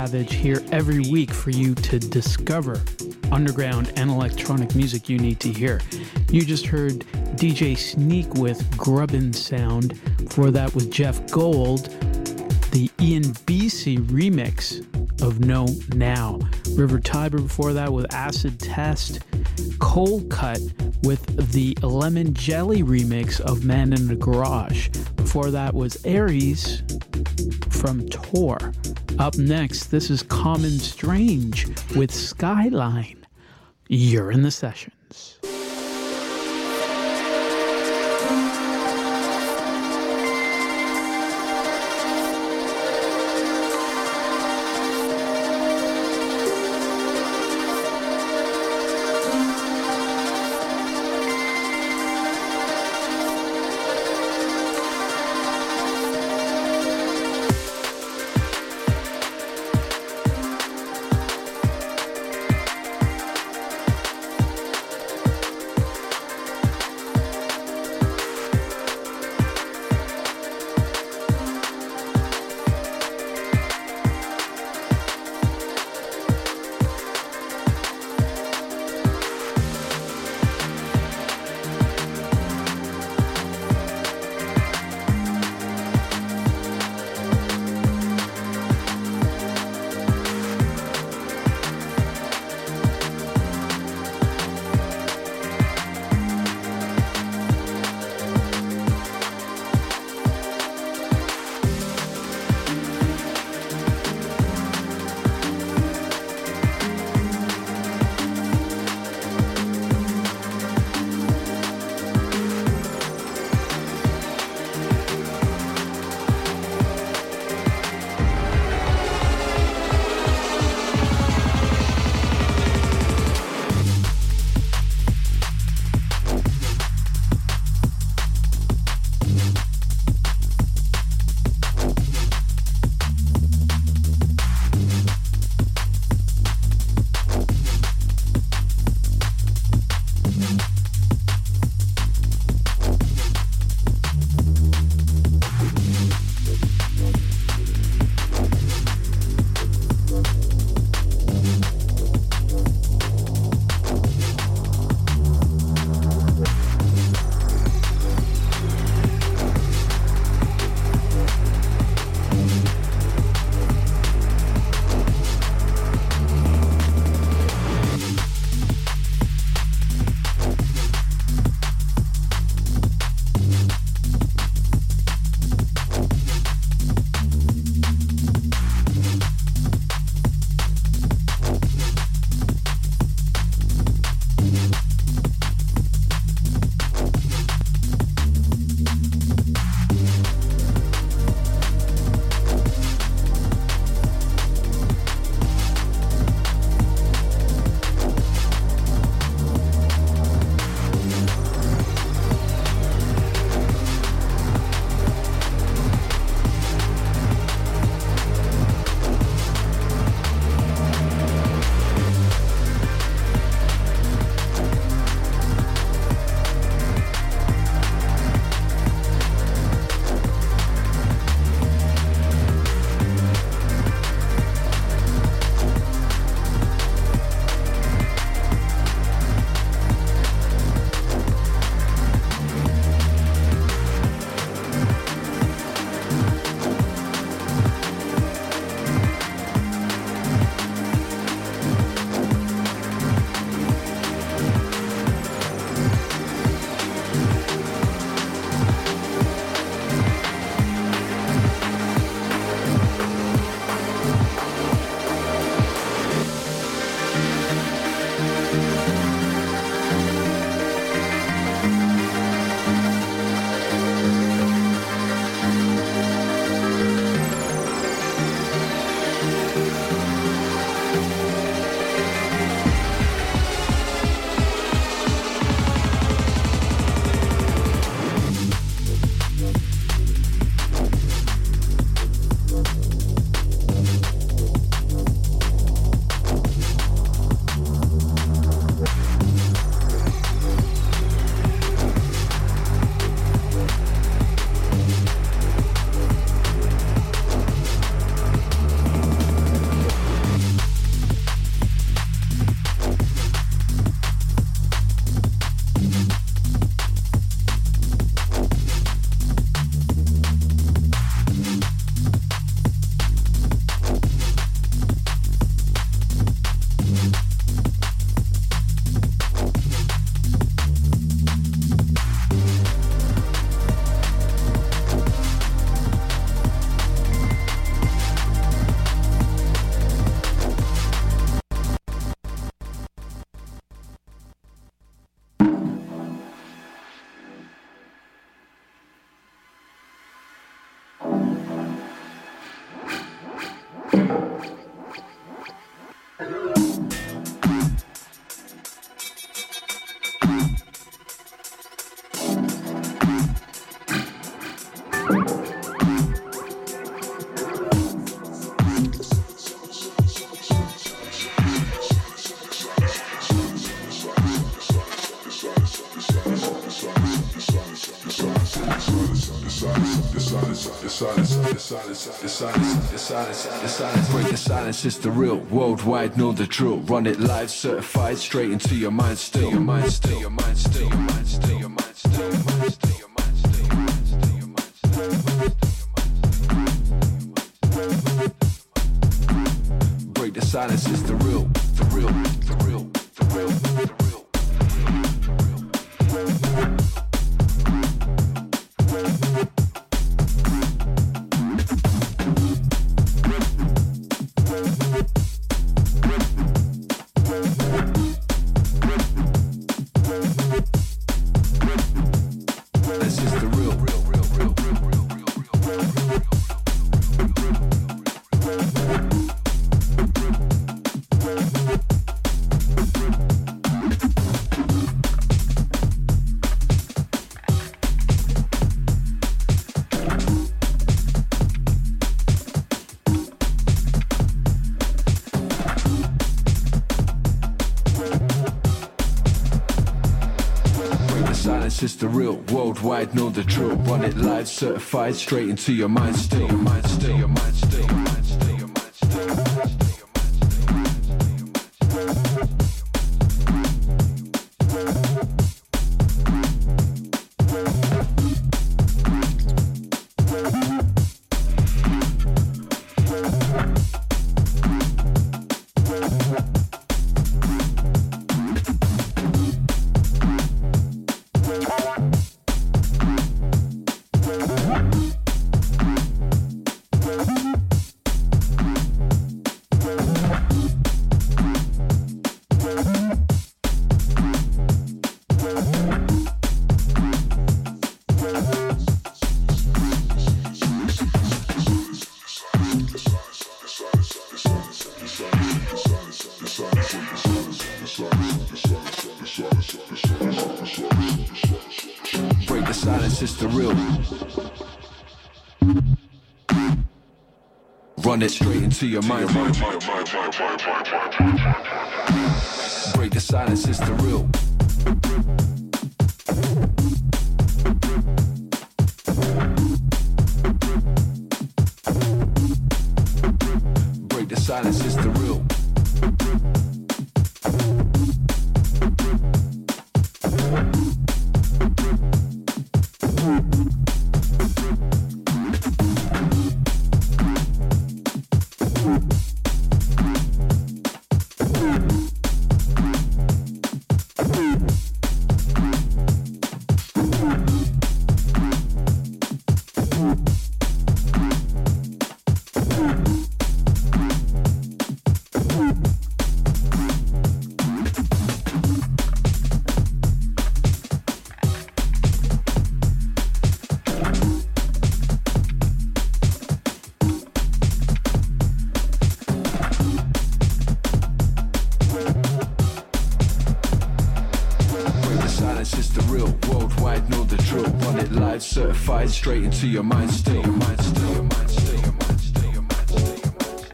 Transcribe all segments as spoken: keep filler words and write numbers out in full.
Savage here every week for you to discover underground and electronic music you need to hear. You just heard D J Sneak with Grubbin Sound. Before that was Jeff Gold, the Ian Beasy remix of No Now. River Tiber before that with Acid Test. Cold Cut with the Lemon Jelly remix of Man in the Garage. Before that was Aries from Tor. Up next, this is Common Strange with Skyline. You're in the sessions. silence, the silence, the silence, the silence, the silence. Break the silence, it's the real. Worldwide, know the drill. Run it live, certified, straight into your mind still. Your mind still, your mind still, your mind still, your mind still, your mind still, your mind still, your mind still, your mind still, your mind still. Break the silence, it's the real, the real, the real, the real, the real. It's the real, worldwide, know the drill. Run it live, certified, straight into your mind still. Your mind still, your mind still, your mind still, your mind still, your mind still, your mind still, break the silence, it's the real. Run it straight into your mind. Break the silence, it's the real. Break the silence, it's the real. Certified, straight into your mind still, your mind still, your mind still, your mind still, your mind still, your mind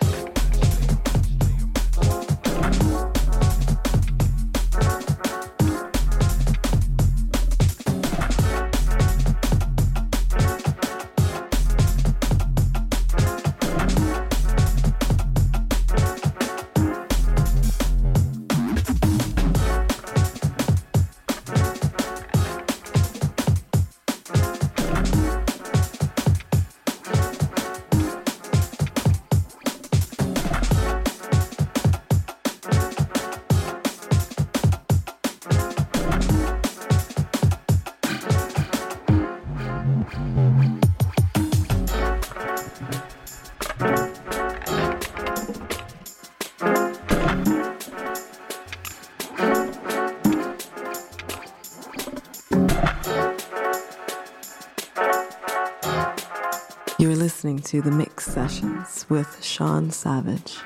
You're listening to The Mix Sessions with Sean Savage.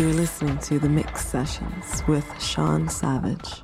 You're listening to The Mix Sessions with Sean Savage.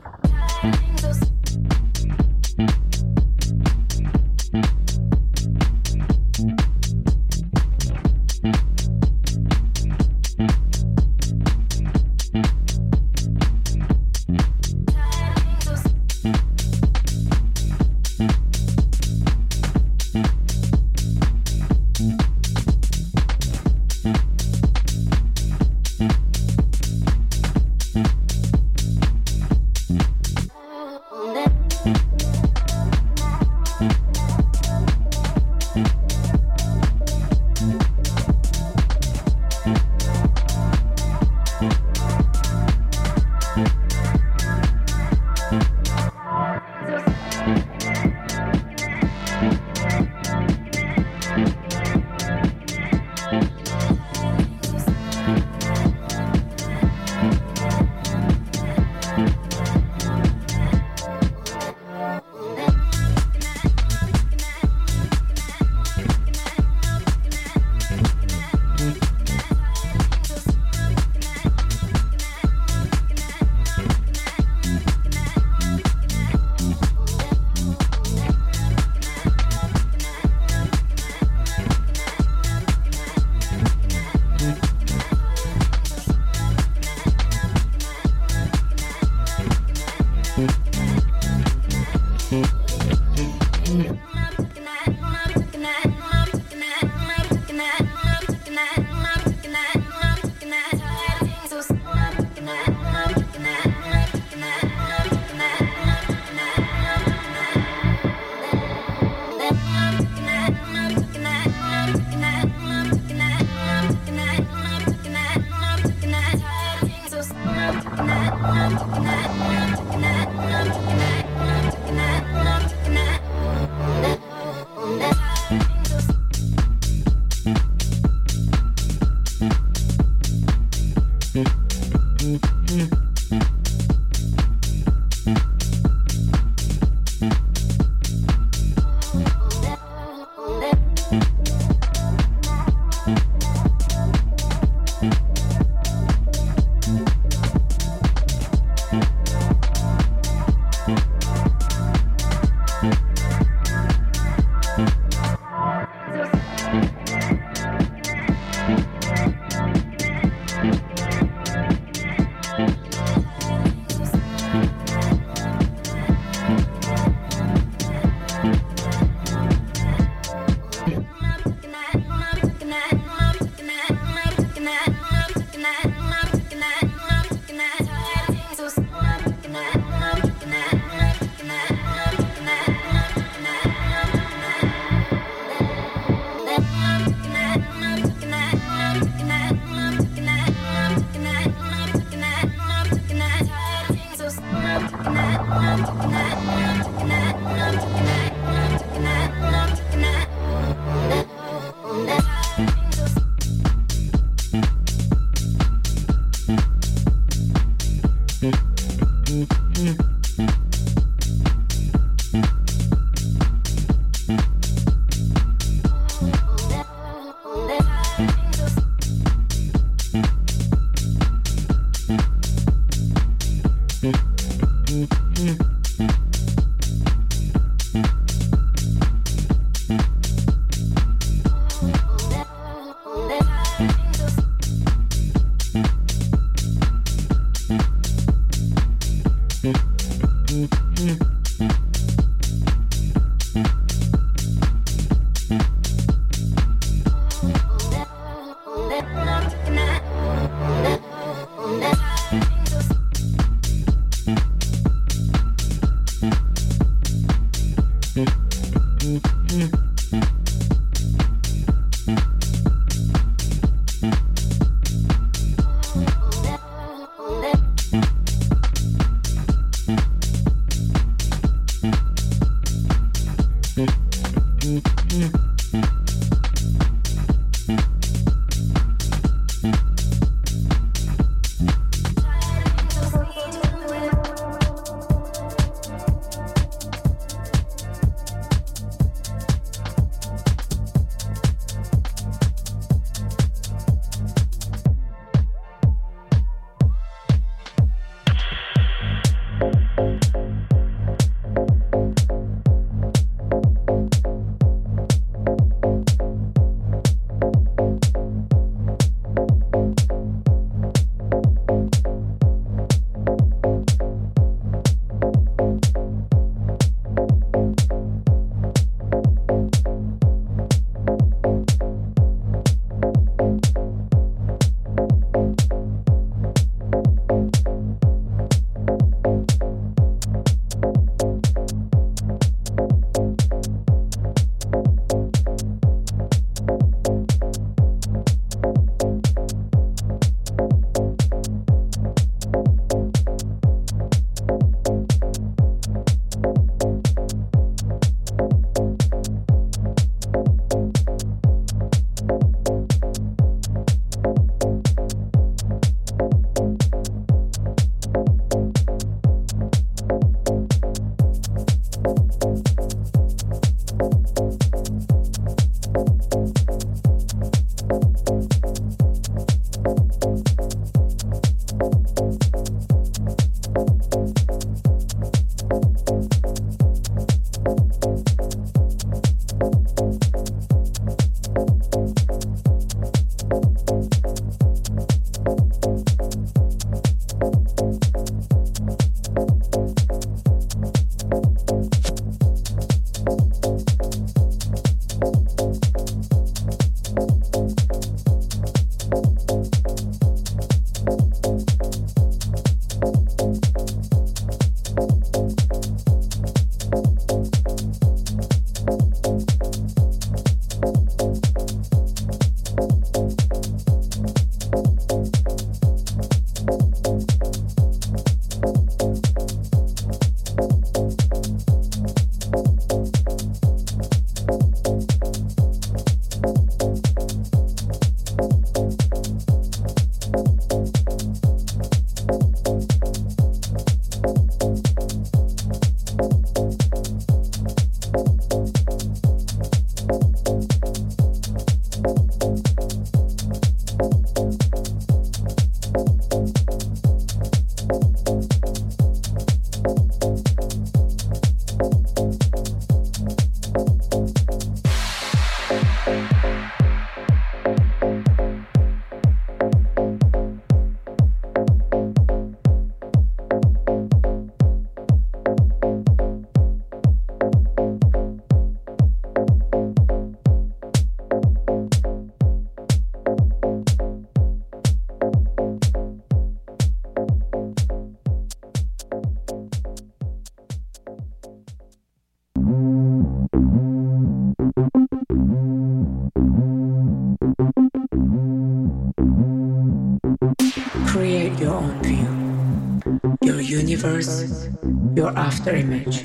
universe, your afterimage,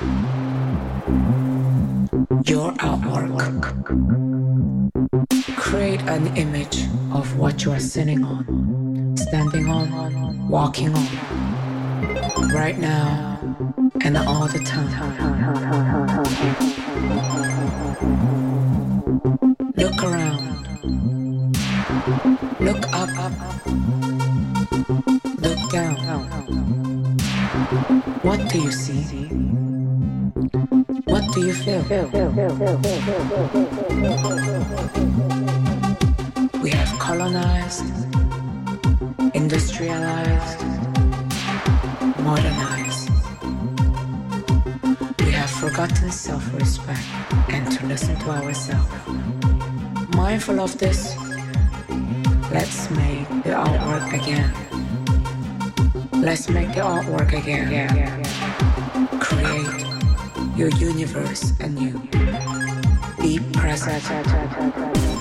your artwork. Create an image of what you are sitting on, standing on, walking on, right now and all the time. Look around. Look up, up, look down. What do you see? What do you feel? We have colonized, industrialized, modernized. We have forgotten self-respect and to listen to ourselves. Mindful of this, let's make the artwork again. Let's make the artwork again. Create your universe anew. Be present.